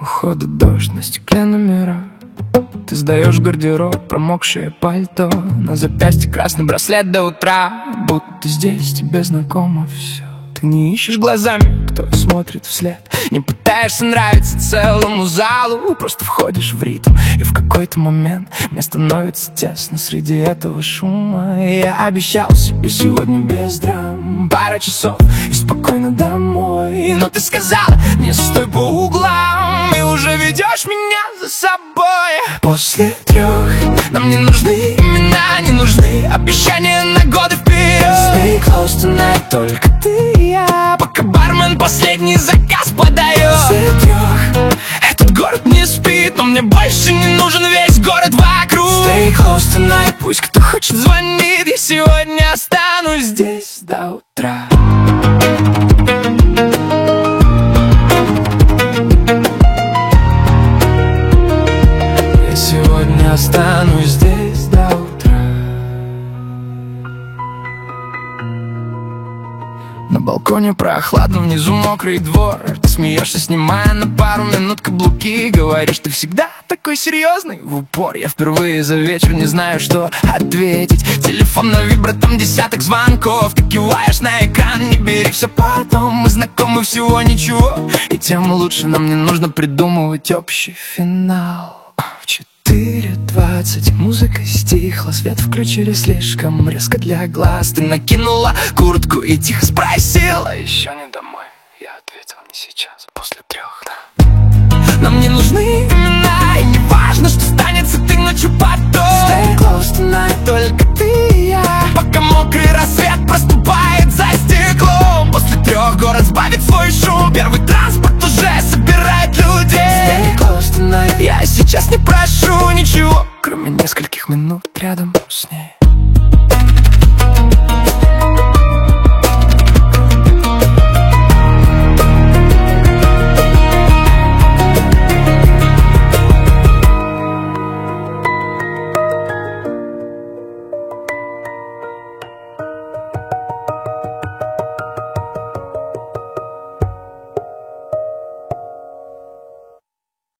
ухода дождь на стекле номера. Ты сдаешь гардероб, промокшее пальто, на запястье красный браслет до утра. Будто здесь тебе знакомо все. Ты не ищешь глазами, кто смотрит вслед, не пытаешься нравиться целому залу, просто входишь в ритм, и в какой-то момент мне становится тесно среди этого шума. И я обещал себе сегодня без драм, пара часов и спокойно домой. Но ты сказала, не стой по углам, и уже ведешь меня за собой. После 3 нам не нужны имена, не нужны обещания на годы вперед. Stay close tonight, только ты и я, пока бармен последний заказ подает. После 3 этот город не спит, но мне больше не нужен весь город вокруг. Stay close tonight, пусть кто хочет звонит, я сегодня останусь здесь до утра. Я сегодня останусь здесь до утра. На балконе прохладно, внизу мокрый двор. Ты смеешься, снимая на пару минут каблуки. Говоришь, ты всегда такой серьезный в упор. Я впервые за вечер не знаю, что ответить. Телефон на вибро, там десяток звонков. Ты киваешь на экран, не бери все потом. Мы знакомы всего ничего, и тем лучше. Нам не нужно придумывать общий финал. 4:20, музыка стихла, свет включили слишком резко для глаз. Ты накинула куртку и тихо спросила: еще не домой? Я ответил: не сейчас, после 3, да. Нам не нужны имена, и не важно, что станется ты ночью потом. Stay close tonight, только ты и я, пока мокрый рассвет проступает за стеклом. После 3 город сбавит свой шум, первый транспорт уже собирает людей. Stay close tonight, я сейчас не прошу ничего, кроме нескольких минут рядом с ней.